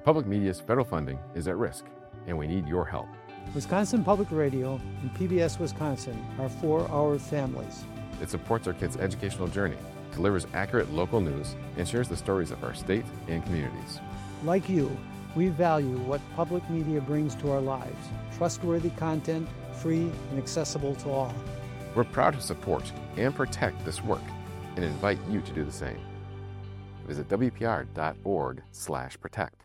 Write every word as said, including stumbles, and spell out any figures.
Public media's federal funding is at risk, and we need your help. Wisconsin Public Radio and P B S Wisconsin are for our families. It supports our kids' educational journey, delivers accurate local news, and shares the stories of our state and communities. Like you, we value what public media brings to our lives. Trustworthy content, free and accessible to all. We're proud to support and protect this work and invite you to do the same. Visit W P R dot org slash protect.